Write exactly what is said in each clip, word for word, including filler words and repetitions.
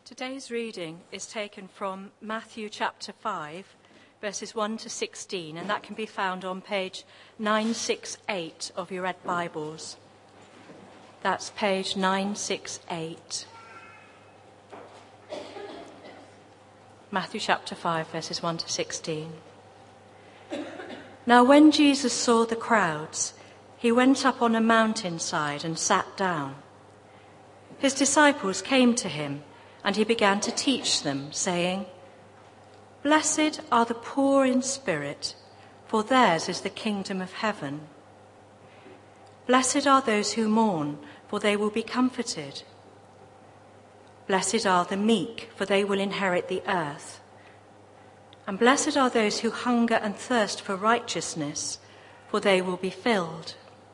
Today's reading is taken from Matthew chapter five, verses one to sixteen, and that can be found on page nine sixty-eight of your Red Bibles. That's page nine sixty-eight. Matthew chapter five, verses one to sixteen. Now when Jesus saw the crowds, he went up on a mountainside and sat down. His disciples came to him, and he began to teach them, saying, "Blessed are the poor in spirit, for theirs is the kingdom of heaven. Blessed are those who mourn, for they will be comforted. Blessed are the meek, for they will inherit the earth. And blessed are those who hunger and thirst for righteousness, for they will be filled.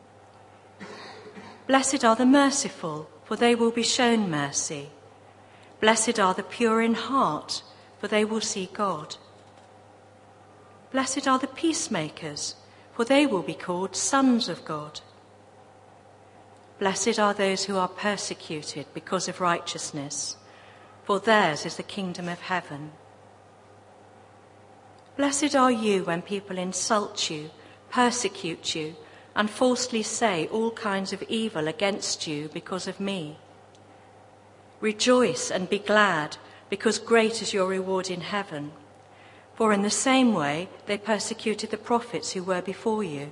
Blessed are the merciful, for they will be shown mercy. Blessed are the pure in heart, for they will see God. Blessed are the peacemakers, for they will be called sons of God. Blessed are those who are persecuted because of righteousness, for theirs is the kingdom of heaven. Blessed are you when people insult you, persecute you, and falsely say all kinds of evil against you because of me. Rejoice and be glad, because great is your reward in heaven. For in the same way they persecuted the prophets who were before you.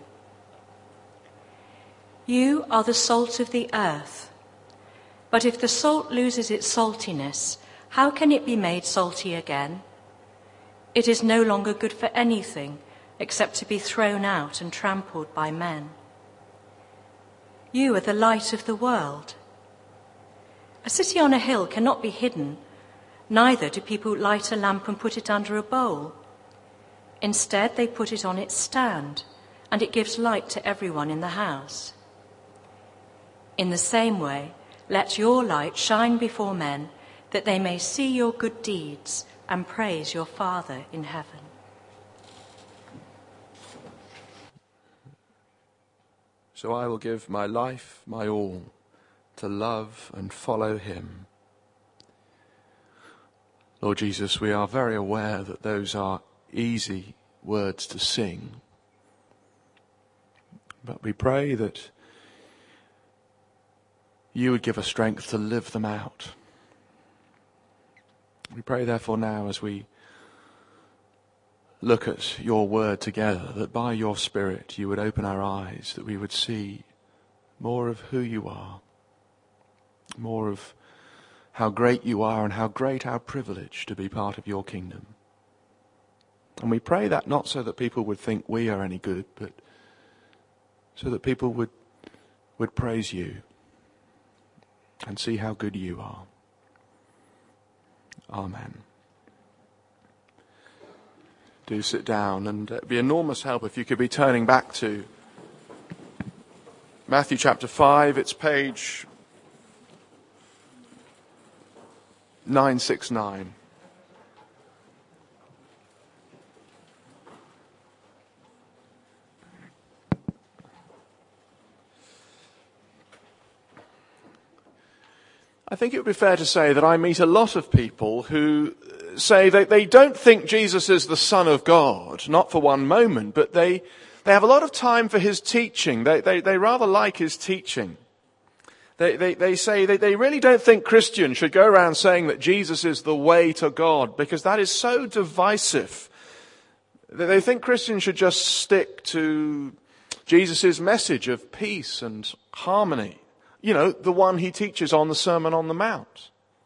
You are the salt of the earth. But if the salt loses its saltiness, how can it be made salty again? It is no longer good for anything except to be thrown out and trampled by men. You are the light of the world. A city on a hill cannot be hidden, neither do people light a lamp and put it under a bowl. Instead, they put it on its stand, and it gives light to everyone in the house. In the same way, let your light shine before men, that they may see your good deeds and praise your Father in heaven." So I will give my life, my all, to love and follow him. Lord Jesus, we are very aware that those are easy words to sing. But we pray that you would give us strength to live them out. We pray therefore now, as we look at your word together, that by your Spirit you would open our eyes, that we would see more of who you are, more of how great you are and how great our privilege to be part of your kingdom. And we pray that not so that people would think we are any good, but so that people would would praise you and see how good you are. Amen. Do sit down, and it'd be enormous help if you could be turning back to Matthew chapter five. It's page nine sixty-nine. I think it would be fair to say that I meet a lot of people who say that they don't think Jesus is the Son of God, not for one moment, but they they have a lot of time for his teaching. They they, they rather like his teaching. They, they, they say they, they really don't think Christians should go around saying that Jesus is the way to God, because that is so divisive. They think Christians should just stick to Jesus' message of peace and harmony. You know, the one he teaches on the Sermon on the Mount.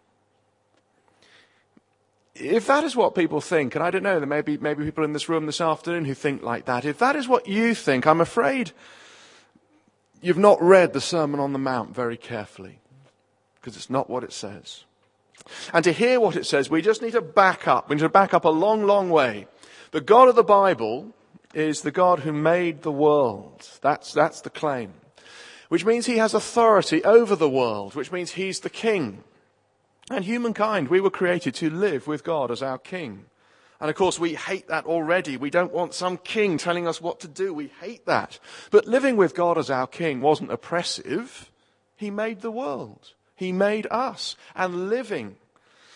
If that is what people think, and I don't know, there may be maybe people in this room this afternoon who think like that. If that is what you think, I'm afraid you've not read the Sermon on the Mount very carefully, because it's not what it says. And to hear what it says, we just need to back up. We need to back up a long, long way. The God of the Bible is the God who made the world. That's, that's the claim. Which means he has authority over the world, which means he's the king. And humankind, we were created to live with God as our king. And of course, we hate that already. We don't want some king telling us what to do. We hate that. But living with God as our king wasn't oppressive. He made the world. He made us. And living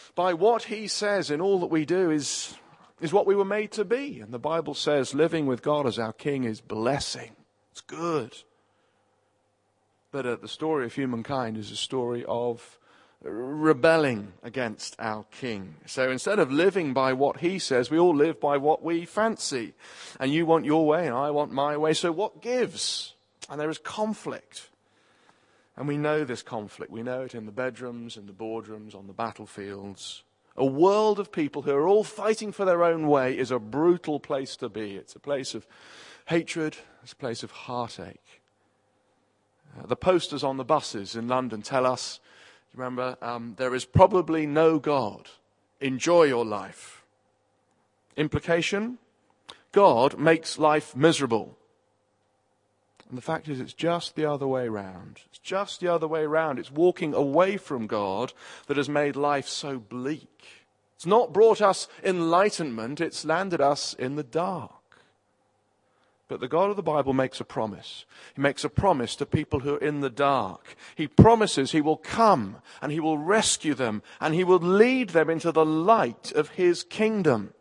by what he says in all that we do is, is what we were made to be. And the Bible says living with God as our King is blessing. It's good. But uh, the story of humankind is a story of rebelling against our King. So instead of living by what he says, we all live by what we fancy. And you want your way and I want my way. So what gives? And there is conflict. And we know this conflict. We know it in the bedrooms, in the boardrooms, on the battlefields. A world of people who are all fighting for their own way is a brutal place to be. It's a place of hatred. It's a place of heartache. Uh, the posters on the buses in London tell us, remember, um, there is probably no God. Enjoy your life. Implication? God makes life miserable. And the fact is, it's just the other way round. It's just the other way round. It's walking away from God that has made life so bleak. It's not brought us enlightenment. It's landed us in the dark. But the God of the Bible makes a promise. He makes a promise to people who are in the dark. He promises he will come and he will rescue them and he will lead them into the light of his kingdom.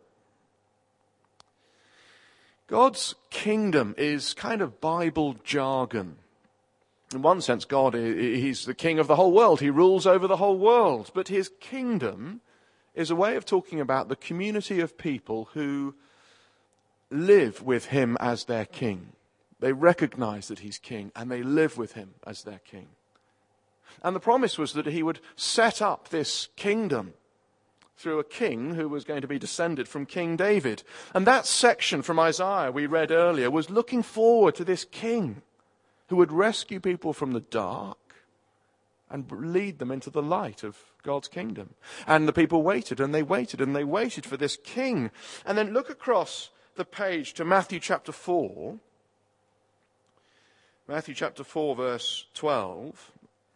God's kingdom is kind of Bible jargon. In one sense, God, he's the king of the whole world. He rules over the whole world. But his kingdom is a way of talking about the community of people who live with him as their king. They recognize that he's king and they live with him as their king. And the promise was that he would set up this kingdom through a king who was going to be descended from King David. And that section from Isaiah we read earlier was looking forward to this king who would rescue people from the dark and lead them into the light of God's kingdom. And the people waited and they waited and they waited for this king. And then look across the page to Matthew chapter four. Matthew chapter four verse twelve.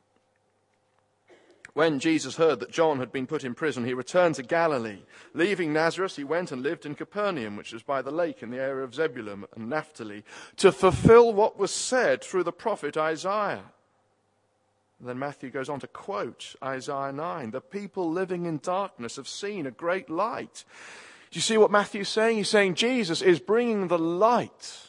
When Jesus heard that John had been put in prison, he returned to Galilee. Leaving Nazareth, he went and lived in Capernaum, which was by the lake in the area of Zebulun and Naphtali, to fulfill what was said through the prophet Isaiah. And then Matthew goes on to quote Isaiah nine. The people living in darkness have seen a great light. Do you see what Matthew's saying? He's saying Jesus is bringing the light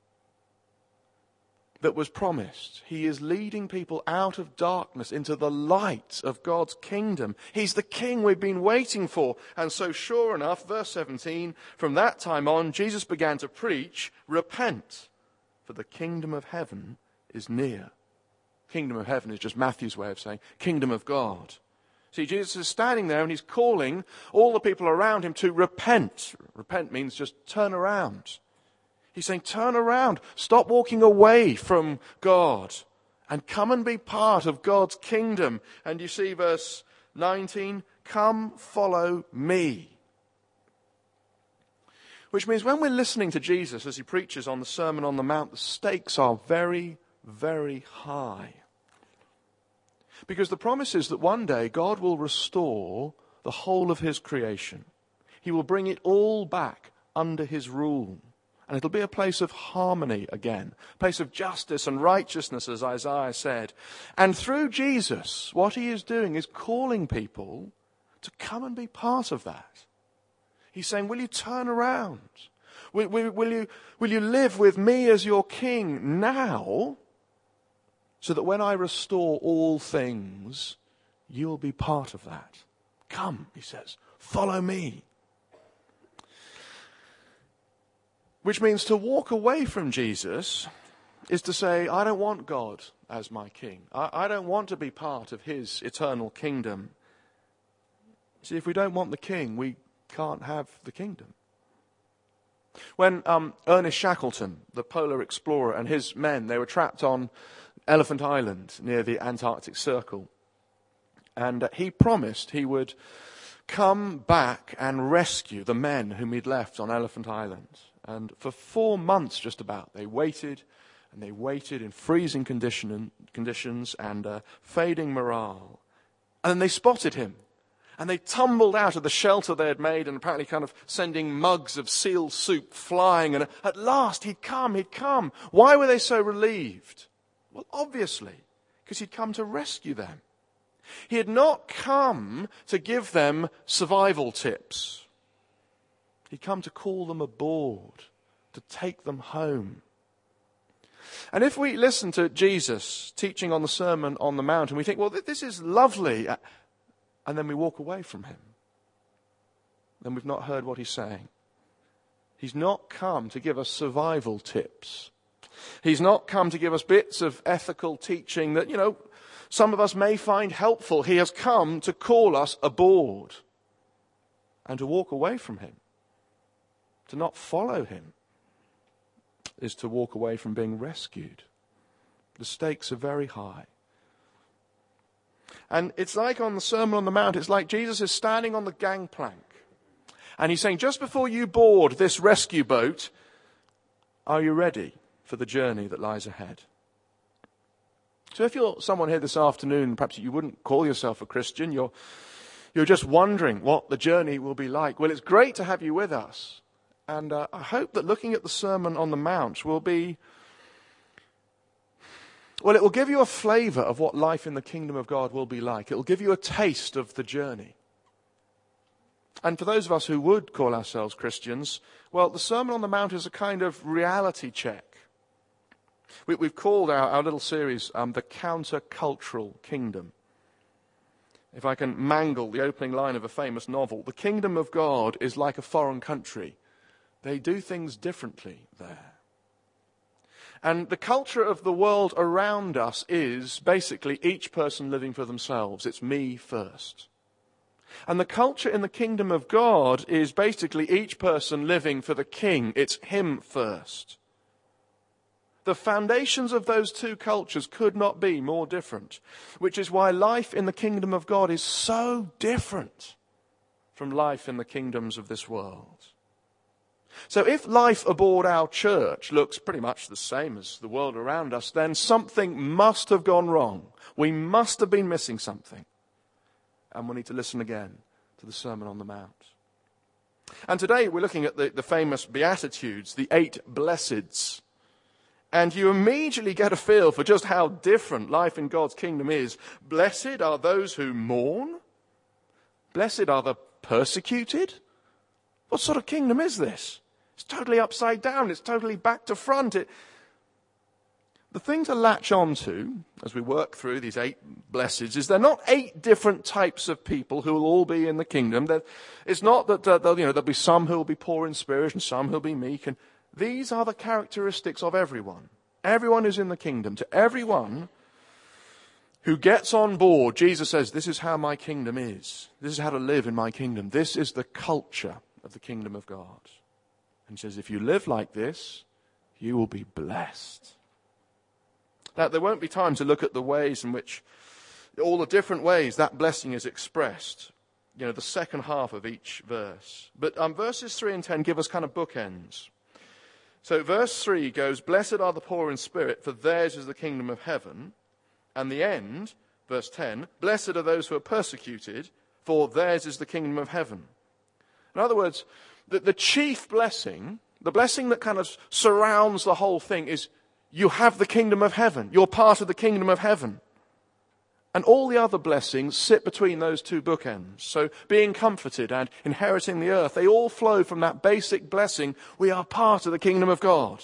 that was promised. He is leading people out of darkness into the light of God's kingdom. He's the king we've been waiting for. And so sure enough, verse seventeen, from that time on, Jesus began to preach, repent, for the kingdom of heaven is near. Kingdom of heaven is just Matthew's way of saying kingdom of God. See, Jesus is standing there and he's calling all the people around him to repent. Repent means just turn around. He's saying, turn around. Stop walking away from God and come and be part of God's kingdom. And you see verse nineteen, come follow me. Which means when we're listening to Jesus as he preaches on the Sermon on the Mount, the stakes are very, very high. Because the promise is that one day God will restore the whole of his creation. He will bring it all back under his rule. And it'll be a place of harmony again, a place of justice and righteousness, as Isaiah said. And through Jesus, what he is doing is calling people to come and be part of that. He's saying, will you turn around? Will, will, will, you, will you live with me as your king now, so that when I restore all things, you will be part of that? Come, he says, follow me. Which means to walk away from Jesus is to say, I don't want God as my king. I, I don't want to be part of his eternal kingdom. See, if we don't want the king, we can't have the kingdom. When um, Ernest Shackleton, the polar explorer, and his men, they were trapped on Elephant Island near the Antarctic Circle. And uh, he promised he would come back and rescue the men whom he'd left on Elephant Island. And for four months just about, they waited and they waited in freezing condition, conditions and uh, fading morale. And then they spotted him. And they tumbled out of the shelter they had made and apparently kind of sending mugs of seal soup flying. And at last he'd come, he'd come. Why were they so relieved? Well, obviously, because he'd come to rescue them. He had not come to give them survival tips. He'd come to call them aboard, to take them home. And if we listen to Jesus teaching on the Sermon on the Mount and we think, well, this is lovely, and then we walk away from him, then we've not heard what he's saying. He's not come to give us survival tips. He's not come to give us bits of ethical teaching that, you know, some of us may find helpful. He has come to call us aboard and to walk away from him. To not follow him is to walk away from being rescued. The stakes are very high. And it's like on the Sermon on the Mount, it's like Jesus is standing on the gangplank. And he's saying, just before you board this rescue boat, are you ready for the journey that lies ahead? So if you're someone here this afternoon, perhaps you wouldn't call yourself a Christian, you're, you're just wondering what the journey will be like. Well, it's great to have you with us. And uh, I hope that looking at the Sermon on the Mount will be, well, it will give you a flavour of what life in the kingdom of God will be like. It will give you a taste of the journey. And for those of us who would call ourselves Christians, well, the Sermon on the Mount is a kind of reality check. We, we've called our, our little series um, the Counter-Cultural Kingdom. If I can mangle the opening line of a famous novel, the kingdom of God is like a foreign country. They do things differently there. And the culture of the world around us is basically each person living for themselves. It's me first. And the culture in the kingdom of God is basically each person living for the king. It's him first. The foundations of those two cultures could not be more different, which is why life in the kingdom of God is so different from life in the kingdoms of this world. So if life aboard our church looks pretty much the same as the world around us, then something must have gone wrong. We must have been missing something. And we need to listen again to the Sermon on the Mount. And today we're looking at the, the famous Beatitudes, the eight blesseds. And you immediately get a feel for just how different life in God's kingdom is. Blessed are those who mourn. Blessed are the persecuted. What sort of kingdom is this? It's totally upside down. It's totally back to front. It, the thing to latch on to as we work through these eight blesseds is they're not eight different types of people who will all be in the kingdom. They're, it's not that uh, you know, there'll be some who will be poor in spirit and some who will be meek. And these are the characteristics of everyone. Everyone is in the kingdom. To everyone who gets on board, Jesus says, this is how my kingdom is. This is how to live in my kingdom. This is the culture of the kingdom of God. And he says, if you live like this, you will be blessed. Now, there won't be time to look at the ways in which, all the different ways that blessing is expressed. You know, the second half of each verse. But um, verses three and ten give us kind of bookends. So verse three goes, blessed are the poor in spirit, for theirs is the kingdom of heaven. And the end, verse ten, blessed are those who are persecuted, for theirs is the kingdom of heaven. In other words, the, the chief blessing, the blessing that kind of surrounds the whole thing is you have the kingdom of heaven. You're part of the kingdom of heaven. And all the other blessings sit between those two bookends. So being comforted and inheriting the earth, they all flow from that basic blessing. We are part of the kingdom of God.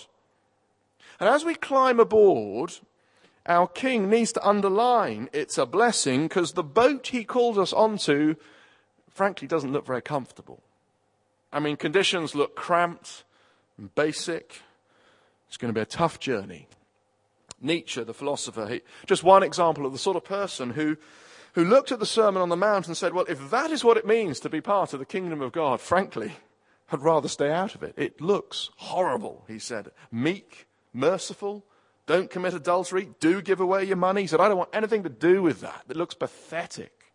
And as we climb aboard, our king needs to underline it's a blessing because the boat he calls us onto, frankly, doesn't look very comfortable. I mean, conditions look cramped and basic. It's going to be a tough journey. Nietzsche, the philosopher, he, just one example of the sort of person who, who looked at the Sermon on the Mount and said, well, if that is what it means to be part of the kingdom of God, frankly, I'd rather stay out of it. It looks horrible, he said. Meek, merciful, don't commit adultery, do give away your money. He said, I don't want anything to do with that. It looks pathetic.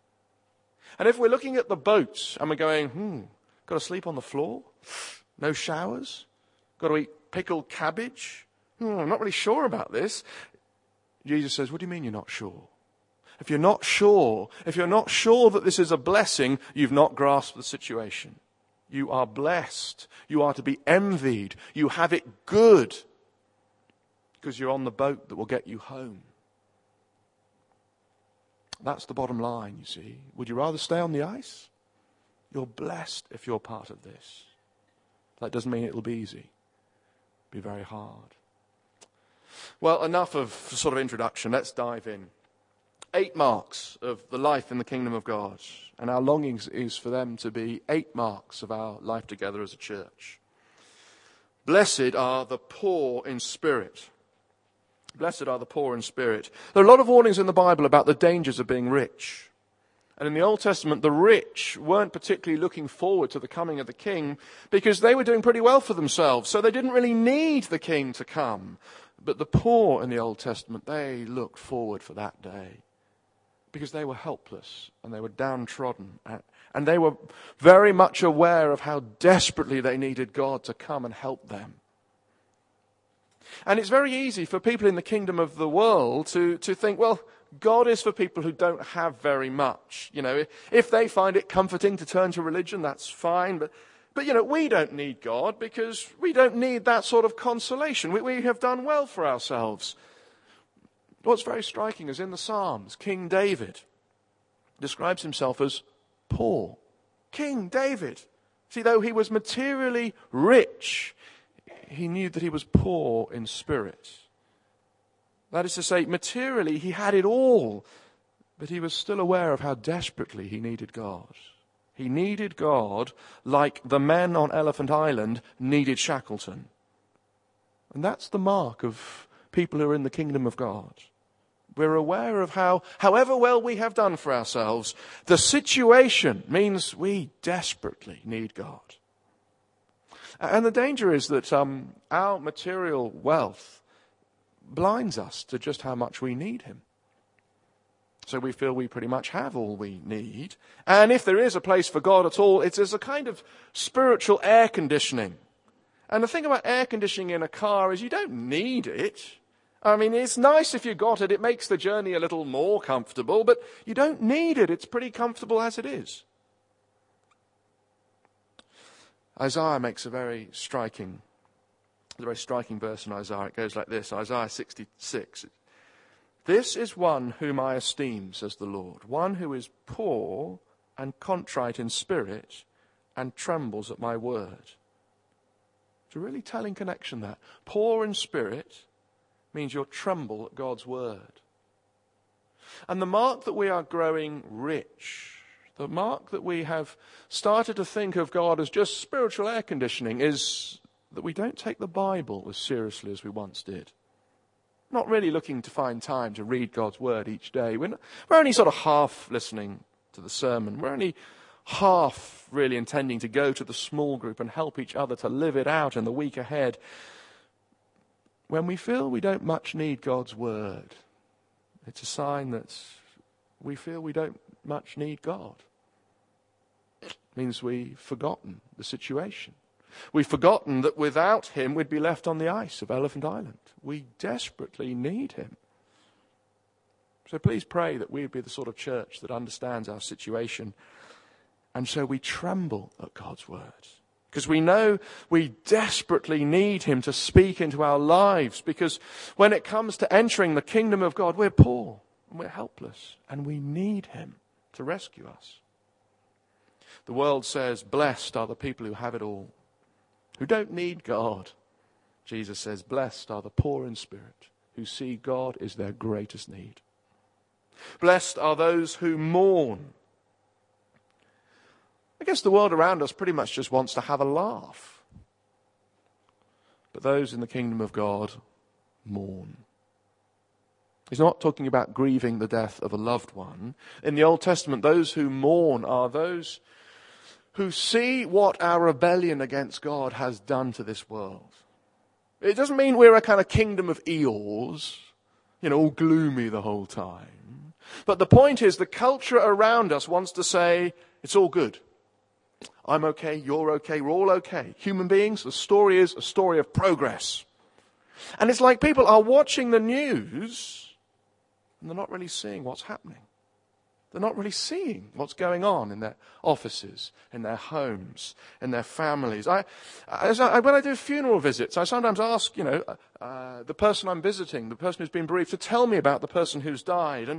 And if we're looking at the boat and we're going, hmm, got to sleep on the floor? No showers? Got to eat pickled cabbage? Hmm, I'm not really sure about this. Jesus says, what do you mean you're not sure? If you're not sure, if you're not sure that this is a blessing, you've not grasped the situation. You are blessed. You are to be envied. You have it good because you're on the boat that will get you home. that's the bottom line, you see. Would you rather stay on the ice? You're blessed if you're part of this. That doesn't mean it'll be easy. It'll be very hard. Well, enough of sort of introduction. Let's dive in. Eight marks of the life in the kingdom of God. And our longings is for them to be eight marks of our life together as a church. Blessed are the poor in spirit. Blessed are the poor in spirit. There are a lot of warnings in the Bible about the dangers of being rich. And in the Old Testament, the rich weren't particularly looking forward to the coming of the king because they were doing pretty well for themselves. So they didn't really need the king to come. But the poor in the Old Testament, they looked forward for that day because they were helpless and they were downtrodden. And they were very much aware of how desperately they needed God to come and help them. And it's very easy for people in the kingdom of the world to, to think, well, God is for people who don't have very much. You know, if they find it comforting to turn to religion, that's fine. But, but you know, we don't need God because we don't need that sort of consolation. We, we have done well for ourselves. What's very striking is in the Psalms, King David describes himself as poor. King David. See, though he was materially rich, he knew that he was poor in spirit. That is to say, materially he had it all, but he was still aware of how desperately he needed God. He needed God like the men on Elephant Island needed Shackleton. And that's the mark of people who are in the kingdom of God. We're aware of how, however well we have done for ourselves, the situation means we desperately need God. And the danger is that um, our material wealth blinds us to just how much we need him. So we feel we pretty much have all we need. And if there is a place for God at all, it's as a kind of spiritual air conditioning. And the thing about air conditioning in a car is you don't need it. I mean, it's nice if you got it. It makes the journey a little more comfortable, but you don't need it. It's pretty comfortable as it is. Isaiah makes a very striking, a very striking verse in Isaiah. It goes like this, Isaiah sixty-six. This is one whom I esteem, says the Lord, one who is poor and contrite in spirit and trembles at my word. It's a really telling connection, that. Poor in spirit means you'll tremble at God's word. And the mark that we are growing rich, the mark that we have started to think of God as just spiritual air conditioning, is that we don't take the Bible as seriously as we once did. Not really looking to find time to read God's word each day. We're, not, we're only sort of half listening to the sermon. We're only half really intending to go to the small group and help each other to live it out in the week ahead. When we feel we don't much need God's word, it's a sign that we feel we don't much need God. It means we've forgotten the situation. We've forgotten that without him we'd be left on the ice of Elephant Island. We desperately need him. So please pray that we would be the sort of church that understands our situation, and so we tremble at God's word. Because we know we desperately need him to speak into our lives. Because when it comes to entering the kingdom of God, we're poor and we're helpless. And we need him to rescue us. The world says, blessed are the people who have it all, who don't need God. Jesus says, blessed are the poor in spirit, who see God is their greatest need. Blessed are those who mourn. I guess the world around us pretty much just wants to have a laugh. But those in the kingdom of God mourn. He's not talking about grieving the death of a loved one. In the Old Testament, those who mourn are those who see what our rebellion against God has done to this world. It doesn't mean we're a kind of kingdom of Eeyores, you know, all gloomy the whole time. But the point is, the culture around us wants to say, it's all good. I'm okay, you're okay, we're all okay. Human beings, the story is a story of progress. And it's like people are watching the news and they're not really seeing what's happening. They're not really seeing what's going on in their offices, in their homes, in their families. I, as I when I do funeral visits, I sometimes ask, you know, uh, the person I'm visiting, the person who's been bereaved, to tell me about the person who's died. And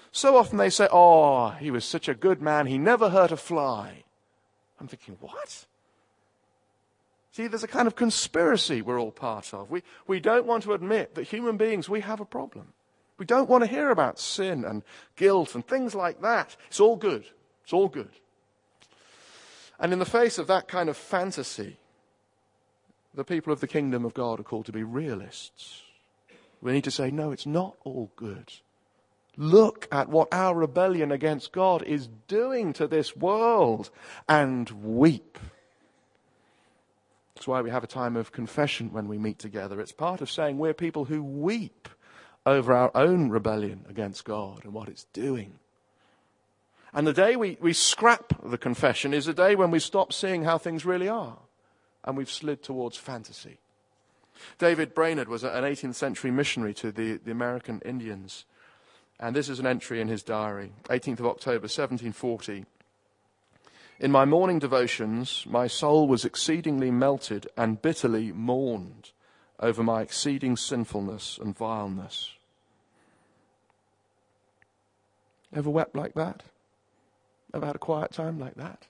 So often they say, oh, he was such a good man, he never hurt a fly. I'm thinking, what? See, there's a kind of conspiracy we're all part of. We, we don't want to admit that human beings, we have a problem. We don't want to hear about sin and guilt and things like that. It's all good. It's all good. And in the face of that kind of fantasy, the people of the kingdom of God are called to be realists. We need to say, no, it's not all good. Look at what our rebellion against God is doing to this world and weep. That's why we have a time of confession when we meet together. It's part of saying we're people who weep over our own rebellion against God and what it's doing. And the day we, we scrap the confession is a day when we stop seeing how things really are and we've slid towards fantasy. David Brainerd was an eighteenth century missionary to the, the American Indians. And this is an entry in his diary, eighteenth of October, seventeen forty. In my morning devotions, my soul was exceedingly melted and bitterly mourned over my exceeding sinfulness and vileness. Ever wept like that? Ever had a quiet time like that?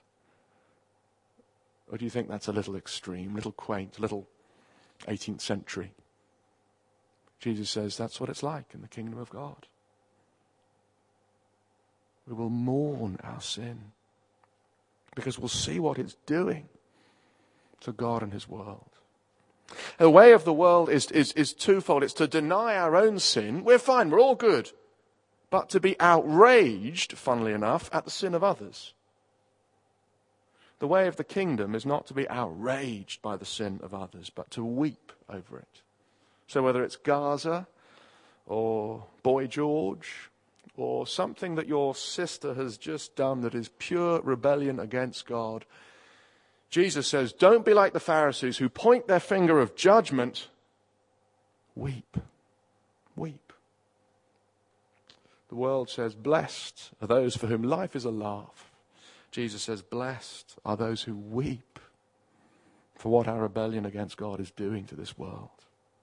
Or do you think that's a little extreme, little quaint, little eighteenth century? Jesus says that's what it's like in the kingdom of God. We will mourn our sin because we'll see what it's doing to God and his world. The way of the world is, is, is twofold. It's to deny our own sin. We're fine, we're all good. But to be outraged, funnily enough, at the sin of others. The way of the kingdom is not to be outraged by the sin of others, but to weep over it. So whether it's Gaza or Boy George or something that your sister has just done that is pure rebellion against God, Jesus says, don't be like the Pharisees who point their finger of judgment. Weep. Weep. The world says, blessed are those for whom life is a laugh. Jesus says, blessed are those who weep for what our rebellion against God is doing to this world.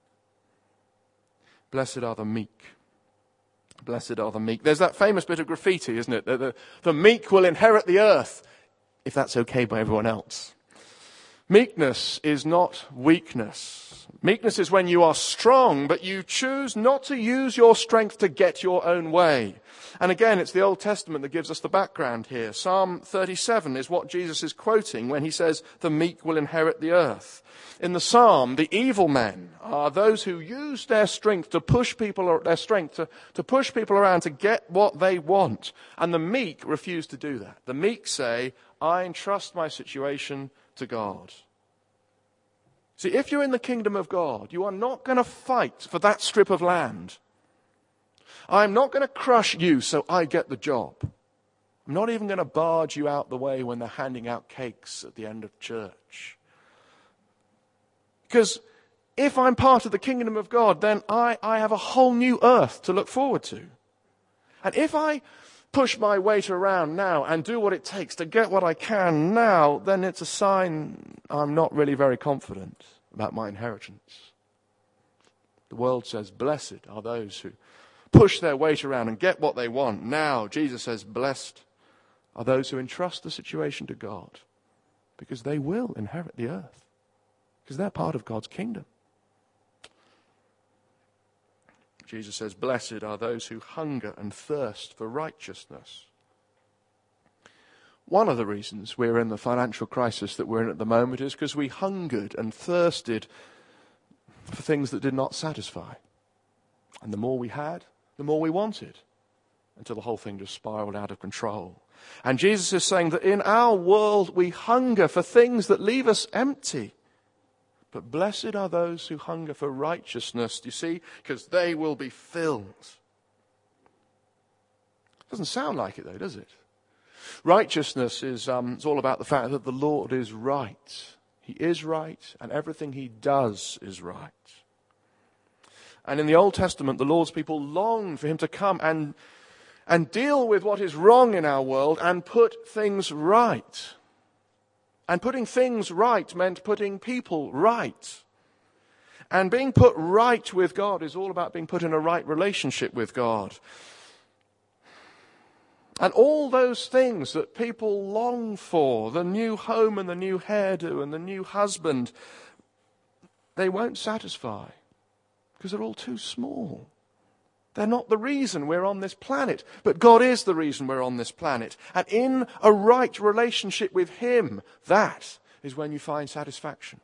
Blessed are the meek. Blessed are the meek. There's that famous bit of graffiti, isn't it? The, the, the meek will inherit the earth, if that's okay by everyone else. Meekness is not weakness. Meekness is when you are strong, but you choose not to use your strength to get your own way. And again, it's the Old Testament that gives us the background here. Psalm thirty-seven is what Jesus is quoting when he says, the meek will inherit the earth. In the psalm, the evil men are those who use their strength to push people, their strength to, to push people around to get what they want. And the meek refuse to do that. The meek say, I entrust my situation to God. See, if you're in the kingdom of God, you are not going to fight for that strip of land. I'm not going to crush you so I get the job. I'm not even going to barge you out the way when they're handing out cakes at the end of church. Because if I'm part of the kingdom of God, then I, I have a whole new earth to look forward to. And if I push my weight around now and do what it takes to get what I can now, then it's a sign I'm not really very confident about my inheritance. The world says, blessed are those who push their weight around and get what they want now. Jesus says, blessed are those who entrust the situation to God, because they will inherit the earth, because they're part of God's kingdom. Jesus says, blessed are those who hunger and thirst for righteousness. One of the reasons we're in the financial crisis that we're in at the moment is because we hungered and thirsted for things that did not satisfy. And the more we had, the more we wanted, until the whole thing just spiraled out of control. And Jesus is saying that in our world we hunger for things that leave us empty. But blessed are those who hunger for righteousness, do you see? Because they will be filled. Doesn't sound like it though, does it? Righteousness is um, it's all about the fact that the Lord is right. He is right, and everything he does is right. And in the Old Testament, the Lord's people longed for him to come and, and deal with what is wrong in our world and put things right. And putting things right meant putting people right. And being put right with God is all about being put in a right relationship with God. And all those things that people long for, the new home and the new hairdo and the new husband, they won't satisfy because they're all too small. They're not the reason we're on this planet, but God is the reason we're on this planet. And in a right relationship with Him, that is when you find satisfaction.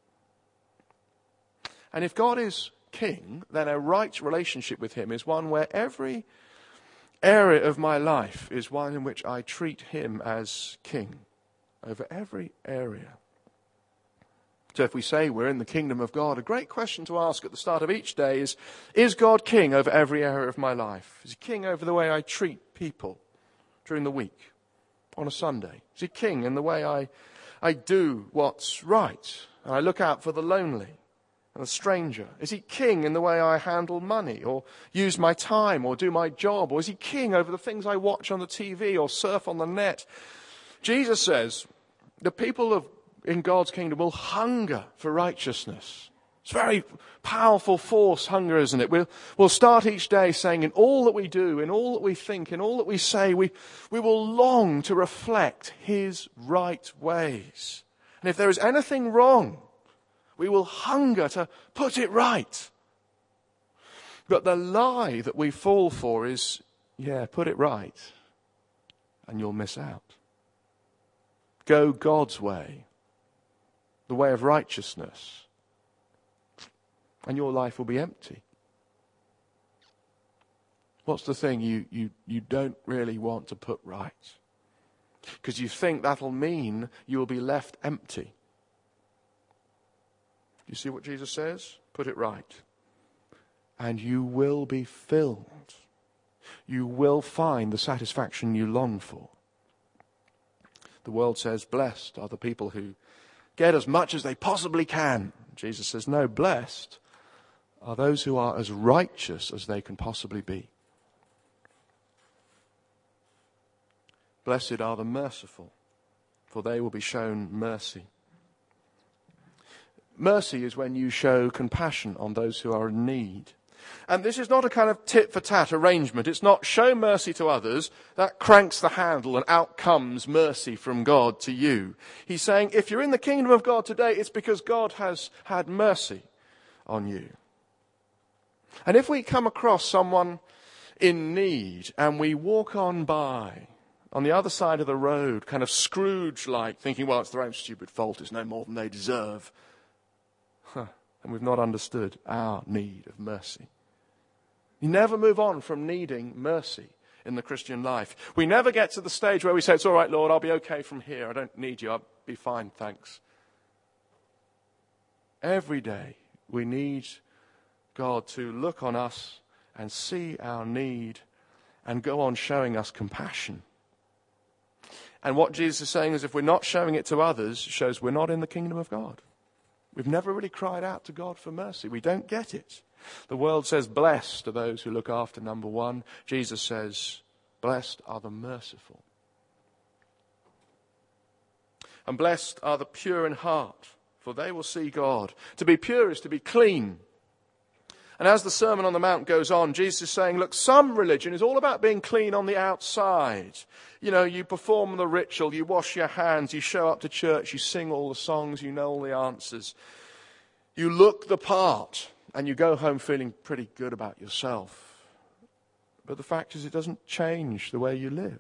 And if God is King, then a right relationship with Him is one where every area of my life is one in which I treat Him as King over every area. So if we say we're in the kingdom of God, a great question to ask at the start of each day is, is God king over every area of my life? Is He king over the way I treat people during the week, on a Sunday? Is He king in the way I, I do what's right? And I look out for the lonely and the stranger? Is He king in the way I handle money or use my time or do my job? Or is He king over the things I watch on the T V or surf on the net? Jesus says the people of in God's kingdom will hunger for righteousness. It's a very powerful force, hunger, isn't it? We'll, we'll start each day saying in all that we do, in all that we think, in all that we say, we, we will long to reflect His right ways. And if there is anything wrong, we will hunger to put it right. But the lie that we fall for is, yeah, put it right, and you'll miss out. Go God's way, the way of righteousness, and your life will be empty. What's the thing you, you, you don't really want to put right? Because you think that'll mean you will be left empty. You see what Jesus says? Put it right. And you will be filled. You will find the satisfaction you long for. The world says, blessed are the people who get as much as they possibly can. Jesus says, no, blessed are those who are as righteous as they can possibly be. Blessed are the merciful, for they will be shown mercy. Mercy is when you show compassion on those who are in need. And this is not a kind of tit-for-tat arrangement. It's not show mercy to others. That cranks the handle and out comes mercy from God to you. He's saying if you're in the kingdom of God today, it's because God has had mercy on you. And if we come across someone in need and we walk on by on the other side of the road, kind of Scrooge-like, thinking, well, it's their own stupid fault, it's no more than they deserve. Huh. And we've not understood our need of mercy. You never move on from needing mercy in the Christian life. We never get to the stage where we say, it's all right, Lord, I'll be okay from here. I don't need you. I'll be fine, thanks. Every day we need God to look on us and see our need and go on showing us compassion. And what Jesus is saying is if we're not showing it to others, it shows we're not in the kingdom of God. We've never really cried out to God for mercy. We don't get it. The world says, blessed are those who look after number one. Jesus says, blessed are the merciful. And blessed are the pure in heart, for they will see God. To be pure is to be clean. And as the Sermon on the Mount goes on, Jesus is saying, look, some religion is all about being clean on the outside. You know, you perform the ritual, you wash your hands, you show up to church, you sing all the songs, you know all the answers. You look the part, and you go home feeling pretty good about yourself. But the fact is, it doesn't change the way you live.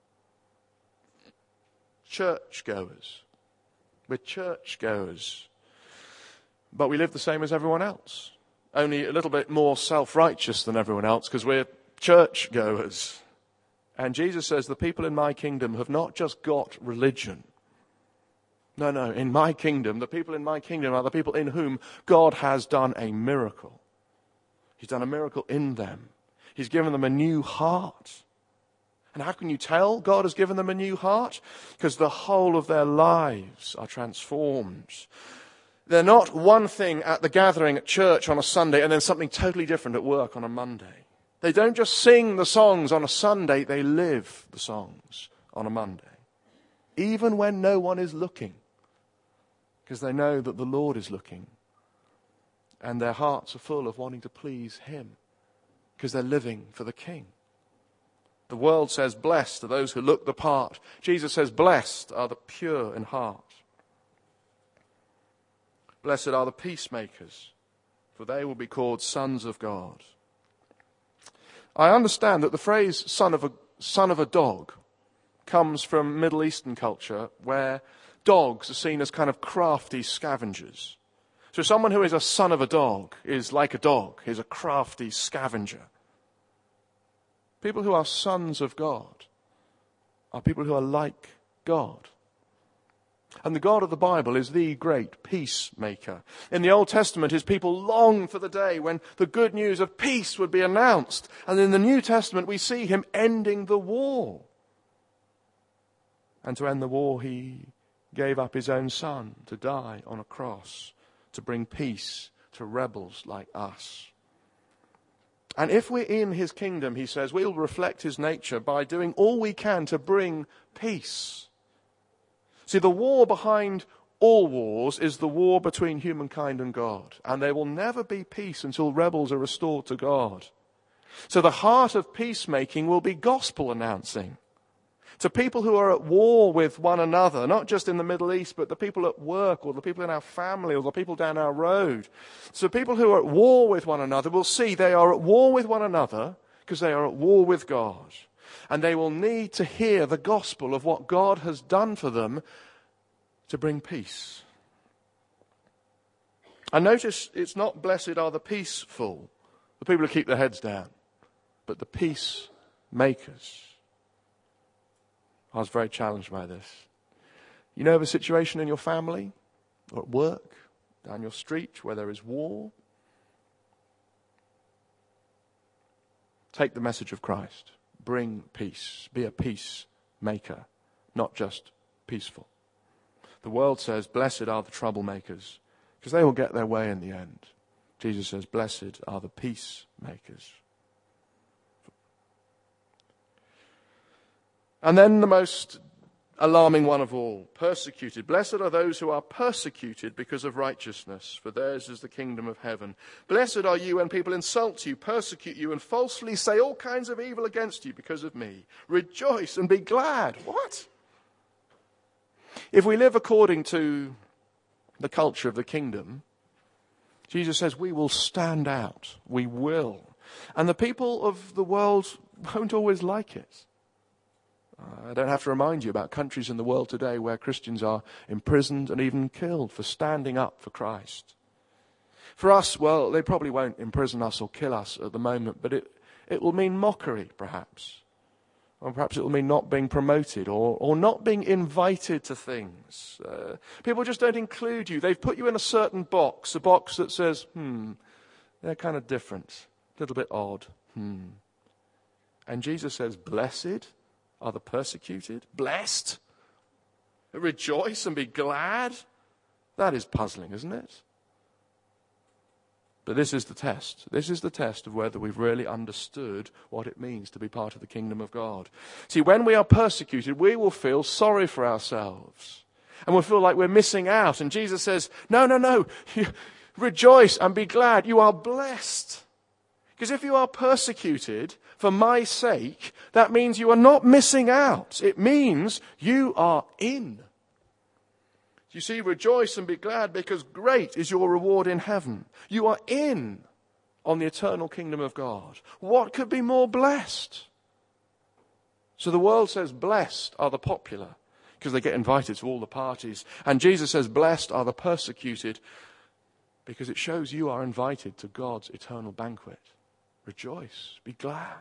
Churchgoers. We're churchgoers. But we live the same as everyone else. Only a little bit more self-righteous than everyone else because we're churchgoers. And Jesus says the people in my kingdom have not just got religion. No, no, in my kingdom, the people in my kingdom are the people in whom God has done a miracle. He's done a miracle in them. He's given them a new heart. And how can you tell God has given them a new heart? Because the whole of their lives are transformed. They're not one thing at the gathering at church on a Sunday and then something totally different at work on a Monday. They don't just sing the songs on a Sunday, they live the songs on a Monday. Even when no one is looking. Because they know that the Lord is looking. And their hearts are full of wanting to please Him. Because they're living for the King. The world says, blessed are those who look the part. Jesus says, blessed are the pure in heart. Blessed are the peacemakers, for they will be called sons of God. I understand that the phrase son of a, son of a dog comes from Middle Eastern culture, where dogs are seen as kind of crafty scavengers. So someone who is a son of a dog is like a dog, is a crafty scavenger. People who are sons of God are people who are like God. And the God of the Bible is the great peacemaker. In the Old Testament, his people longed for the day when the good news of peace would be announced. And in the New Testament, we see him ending the war. And to end the war, he gave up his own son to die on a cross, to bring peace to rebels like us. And if we're in his kingdom, he says, we'll reflect his nature by doing all we can to bring peace. See, the war behind all wars is the war between humankind and God. And there will never be peace until rebels are restored to God. So the heart of peacemaking will be gospel announcing. To people who are at war with one another, not just in the Middle East, but the people at work or the people in our family or the people down our road. So people who are at war with one another will see they are at war with one another because they are at war with God. And they will need to hear the gospel of what God has done for them to bring peace. And notice it's not blessed are the peaceful, the people who keep their heads down, but the peacemakers. I was very challenged by this. You know of a situation in your family or at work, down your street where there is war? Take the message of Christ. Bring peace. Be a peacemaker, not just peaceful. The world says, blessed are the troublemakers, because they will get their way in the end. Jesus says, blessed are the peacemakers. And then the most alarming one of all, persecuted. Blessed are those who are persecuted because of righteousness, for theirs is the kingdom of heaven. Blessed are you when people insult you, persecute you, and falsely say all kinds of evil against you because of me. Rejoice and be glad. What? If we live according to the culture of the kingdom, Jesus says we will stand out. We will. And the people of the world won't always like it. I don't have to remind you about countries in the world today where Christians are imprisoned and even killed for standing up for Christ. For us, well, they probably won't imprison us or kill us at the moment, but it, it will mean mockery, perhaps. Or perhaps it will mean not being promoted or, or not being invited to things. Uh, people just don't include you. They've put you in a certain box, a box that says, hmm, they're kind of different, a little bit odd. Hmm. And Jesus says, blessed are the persecuted, blessed, rejoice and be glad. That is puzzling, isn't it? But this is the test. This is the test of whether we've really understood what it means to be part of the kingdom of God. See, when we are persecuted, we will feel sorry for ourselves. And we'll feel like we're missing out. And Jesus says, no, no, no, rejoice and be glad. You are blessed. Because if you are persecuted for my sake, that means you are not missing out. It means you are in. You see, rejoice and be glad because great is your reward in heaven. You are in on the eternal kingdom of God. What could be more blessed? So the world says blessed are the popular because they get invited to all the parties. And Jesus says blessed are the persecuted because it shows you are invited to God's eternal banquet. Rejoice, be glad.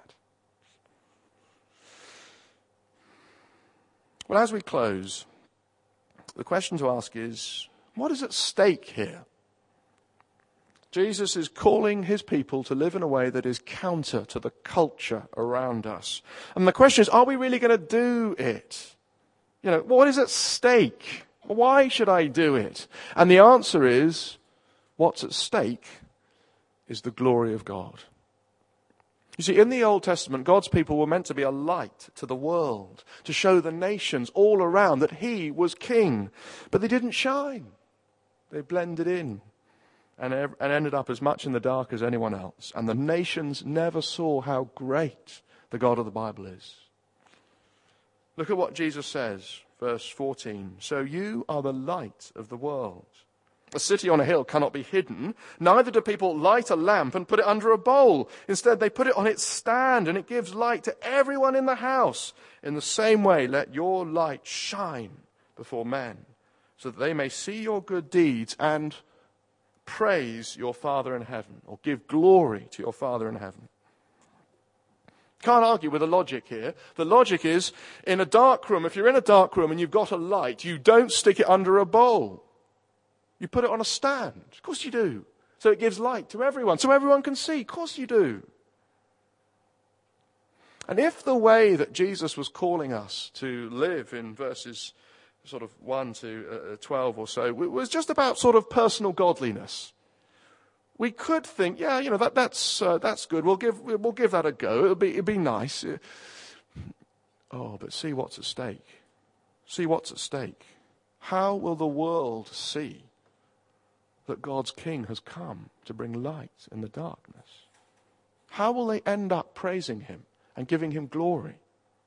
Well, as we close, the question to ask is, what is at stake here? Jesus is calling his people to live in a way that is counter to the culture around us. And the question is, are we really going to do it? You know, what is at stake? Why should I do it? And the answer is, what's at stake is the glory of God. You see, in the Old Testament, God's people were meant to be a light to the world, to show the nations all around that he was king. But they didn't shine. They blended in and, and ended up as much in the dark as anyone else. And the nations never saw how great the the God of the Bible is. Look at what Jesus says, verse fourteen. So you are the light of the world. A city on a hill cannot be hidden. Neither do people light a lamp and put it under a bowl. Instead, they put it on its stand, and it gives light to everyone in the house. In the same way, let your light shine before men, so that they may see your good deeds and praise your Father in heaven, or give glory to your Father in heaven. Can't argue with the logic here. The logic is, in a dark room, if you're in a dark room and you've got a light, you don't stick it under a bowl. You put it on a stand. Of course you do. So it gives light to everyone, so everyone can see. Of course you do. And if the way that Jesus was calling us to live in verses sort of one to twelve or so was just about sort of personal godliness, we could think, yeah, you know, that that's uh, that's good. We'll give we'll give that a go. It'll be it'll be nice. Oh, but see what's at stake. See what's at stake. How will the world see that God's King has come to bring light in the darkness? How will they end up praising him and giving him glory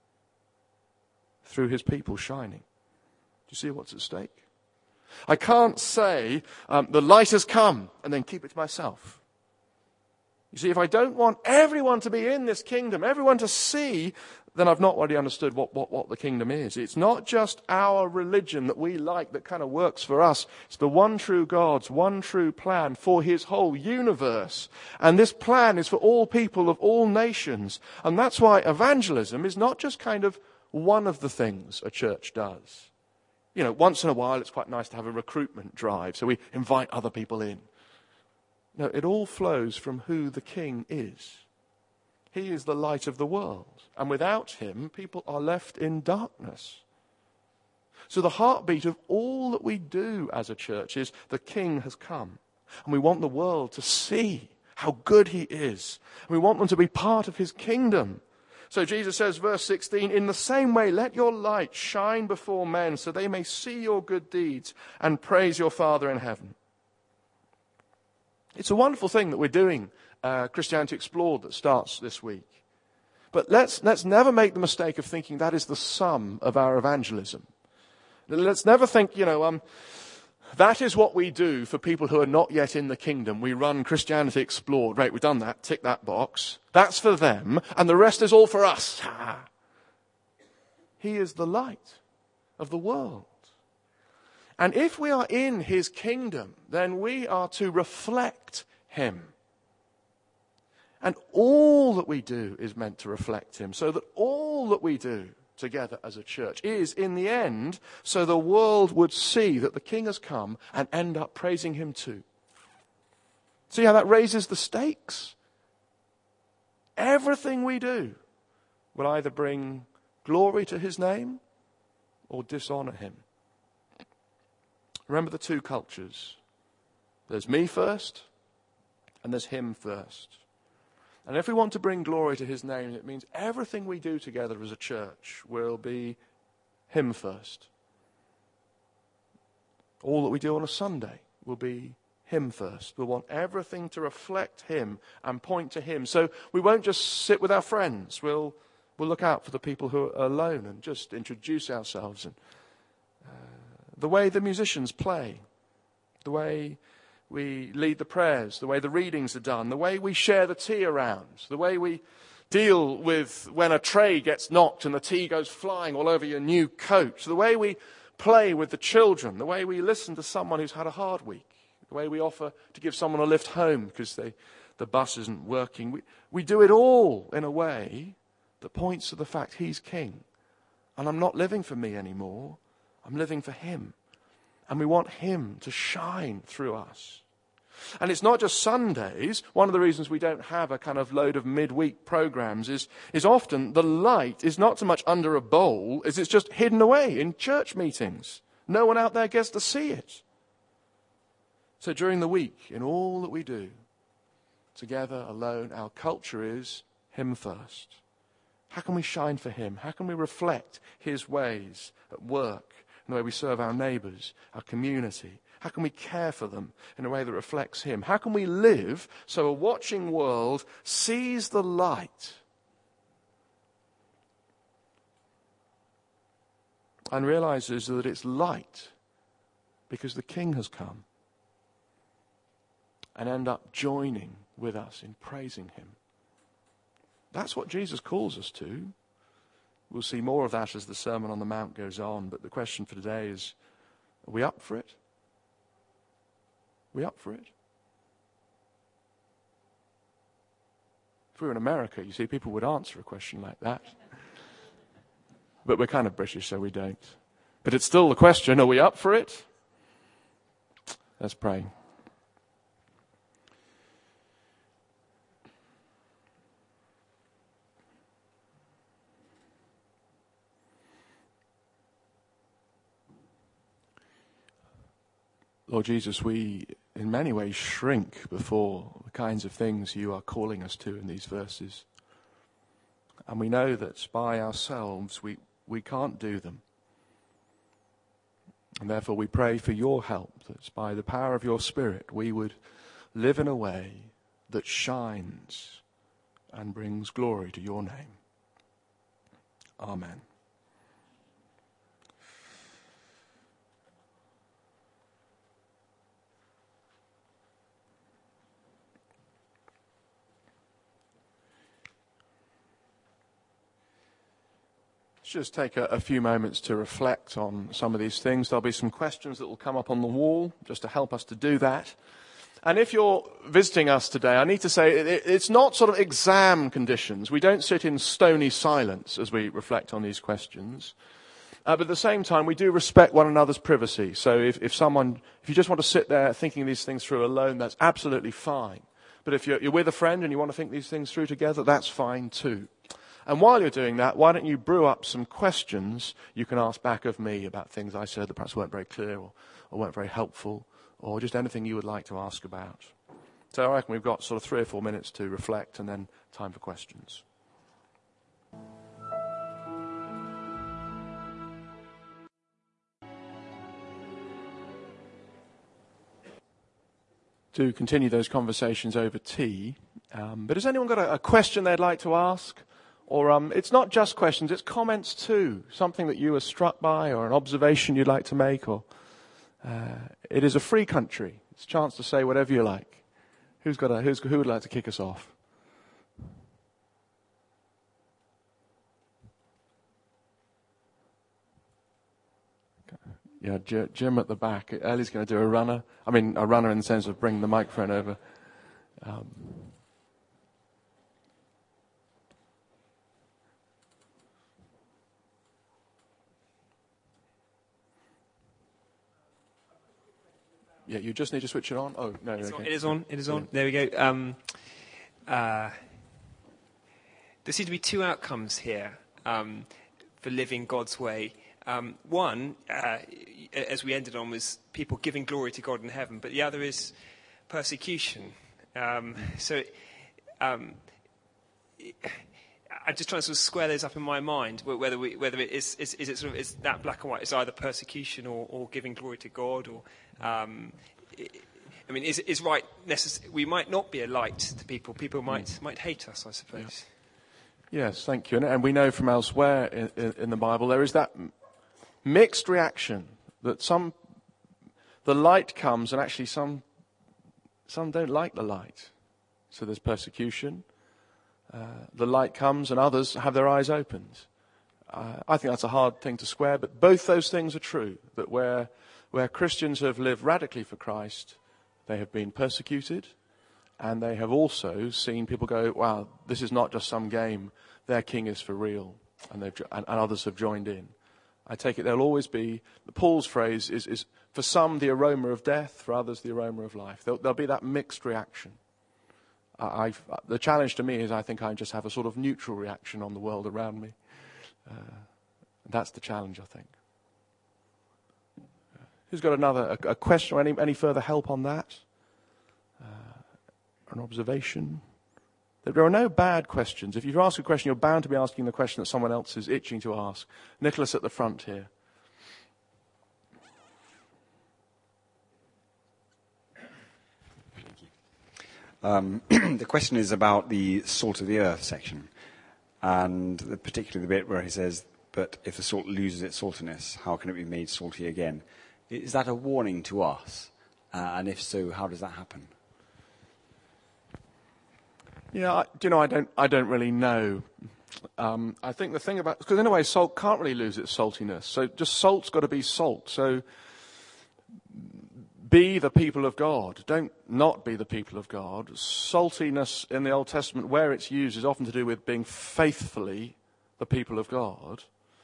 through his people shining? Do you see what's at stake? I can't say, um, the light has come, and then keep it to myself. You see, if I don't want everyone to be in this kingdom, everyone to see, then I've not really understood what, what, what the kingdom is. It's not just our religion that we like that kind of works for us. It's the one true God's one true plan for his whole universe. And this plan is for all people of all nations. And that's why evangelism is not just kind of one of the things a church does. You know, once in a while it's quite nice to have a recruitment drive, so we invite other people in. No, it all flows from who the King is. He is the light of the world, and without him, people are left in darkness. So the heartbeat of all that we do as a church is the King has come, and we want the world to see how good he is. And we want them to be part of his kingdom. So Jesus says, verse sixteen, in the same way, let your light shine before men so they may see your good deeds and praise your Father in heaven. It's a wonderful thing that we're doing, uh, Christianity Explored, that starts this week. But let's, let's never make the mistake of thinking that is the sum of our evangelism. Let's never think, you know, um, that is what we do for people who are not yet in the kingdom. We run Christianity Explored. Right, we've done that. Tick that box. That's for them. And the rest is all for us. He is the light of the world. And if we are in his kingdom, then we are to reflect him. And all that we do is meant to reflect him. So that all that we do together as a church is, in the end, so the world would see that the King has come and end up praising him too. See how that raises the stakes? Everything we do will either bring glory to his name or dishonor him. Remember the two cultures. There's me first and there's him first. And if we want to bring glory to his name, it means everything we do together as a church will be him first. All that we do on a Sunday will be him first. We'll want everything to reflect him and point to him. So we won't just sit with our friends. We'll, we'll look out for the people who are alone and just introduce ourselves. And uh, the way the musicians play, the way we lead the prayers, the way the readings are done, the way we share the tea around, the way we deal with when a tray gets knocked and the tea goes flying all over your new coat, the way we play with the children, the way we listen to someone who's had a hard week, the way we offer to give someone a lift home because they, the bus isn't working. We, we do it all in a way that points to the fact he's king. And I'm not living for me anymore. I'm living for him. And we want him to shine through us. And it's not just Sundays. One of the reasons we don't have a kind of load of midweek programs is, is often the light is not so much under a bowl as it's just hidden away in church meetings. No one out there gets to see it. So during the week, in all that we do, together, alone, our culture is him first. How can we shine for him? How can we reflect his ways at work, in the way we serve our neighbours, our community? How can we care for them in a way that reflects him? How can we live so a watching world sees the light and realizes that it's light because the King has come, and end up joining with us in praising him. That's what Jesus calls us to. We'll see more of that as the Sermon on the Mount goes on, but the question for today is, are we up for it? Are we up for it? If we were in America, you see, people would answer a question like that. But we're kind of British, so we don't. But it's still the question, are we up for it? Let's pray. Lord Jesus, we in many ways shrink before the kinds of things you are calling us to in these verses. And we know that by ourselves we, we can't do them. And therefore we pray for your help, that by the power of your Spirit we would live in a way that shines and brings glory to your name. Amen. Just take a, a few moments to reflect on some of these things. There'll be some questions that will come up on the wall just to help us to do that. And if you're visiting us today, I need to say it, it's not sort of exam conditions. We don't sit in stony silence as we reflect on these questions. Uh, but at the same time, we do respect one another's privacy. So if, if someone, if you just want to sit there thinking these things through alone, that's absolutely fine. But if you're, you're with a friend and you want to think these things through together, that's fine too. And while you're doing that, why don't you brew up some questions you can ask back of me about things I said that perhaps weren't very clear or, or weren't very helpful, or just anything you would like to ask about. So I reckon we've got sort of three or four minutes to reflect and then time for questions. To continue those conversations over tea, um, but has anyone got a, a question they'd like to ask? Or um, it's not just questions, it's comments too. Something that you were struck by or an observation you'd like to make. Or uh, it is a free country. It's a chance to say whatever you like. Who's got a, who's, who would like to kick us off? Yeah, Jim at the back. Ellie's going to do a runner. I mean, a runner in the sense of bring the microphone over. Um, Yeah, you just need to switch it on. Oh, no, it's okay. on, it is on. It is on. There we go. Um, uh, there seem to be two outcomes here um, for living God's way. Um, one, uh, as we ended on, was people giving glory to God in heaven, but the other is persecution. Um, so um, I'm just trying to sort of square those up in my mind, whether we, whether it is, is, is it sort of is that black and white? It's either persecution or, or giving glory to God, or um, I mean, is is right? Necess- we might not be a light to people. People might mm. might hate us, I suppose. Yeah. Yes, thank you. And, and we know from elsewhere in, in, in the Bible there is that m- mixed reaction that some the light comes and actually some some don't like the light, so there's persecution. Uh, the light comes and others have their eyes opened. Uh, I think that's a hard thing to square, but both those things are true. That where where Christians have lived radically for Christ, they have been persecuted, and they have also seen people go, wow, this is not just some game, their king is for real, and, they've, and, and others have joined in. I take it there'll always be, Paul's phrase is, is for some the aroma of death, for others the aroma of life. There'll, there'll be that mixed reaction. I, I've, the challenge to me is I think I just have a sort of neutral reaction on the world around me. Uh, that's the challenge, I think. Uh, who's got another a, a question or any, any further help on that? Uh, an observation? There are no bad questions. If you ask a question, you're bound to be asking the question that someone else is itching to ask. Nicholas at the front here. Um, the question is about the salt of the earth section, and the, particularly the bit where he says, but if the salt loses its saltiness, how can it be made salty again? Is that a warning to us? Uh, and if so, how does that happen? Yeah, I, do you know, I don't, I don't really know. Um, I think the thing about, because in a way salt can't really lose its saltiness. So just salt's got to be salt. So be the people of God. Don't not be the people of God. Saltiness in the Old Testament, where it's used, is often to do with being faithfully the people of God.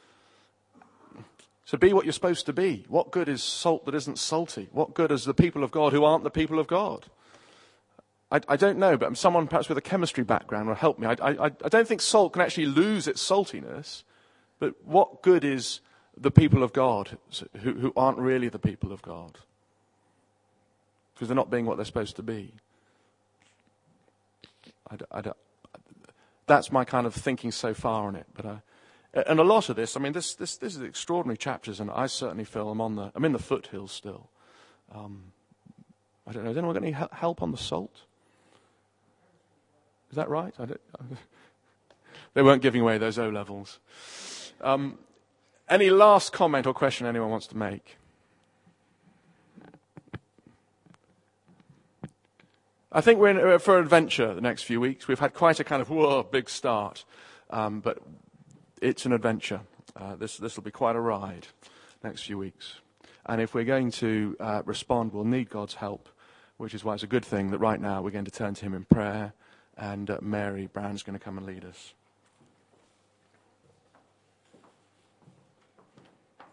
So be what you're supposed to be. What good is salt that isn't salty? What good is the people of God who aren't the people of God? I, I don't know, but someone perhaps with a chemistry background will help me. I, I, I don't think salt can actually lose its saltiness, but what good is the people of God who, who aren't really the people of God? Because they're not being what they're supposed to be. I, I don't, that's my kind of thinking so far on it. But I, and a lot of this, I mean, this this this is extraordinary chapters, and I certainly feel I'm on the I'm in the foothills still. Um, I don't know. Has anyone got any help on the salt? Is that right? I don't, they weren't giving away those O levels. Um, any last comment or question anyone wants to make? I think we're in for adventure the next few weeks. We've had quite a kind of whoa, big start, um, but it's an adventure. Uh, this this will be quite a ride next few weeks. And if we're going to uh, respond, we'll need God's help, which is why it's a good thing that right now we're going to turn to him in prayer, and uh, Mary Brown's going to come and lead us.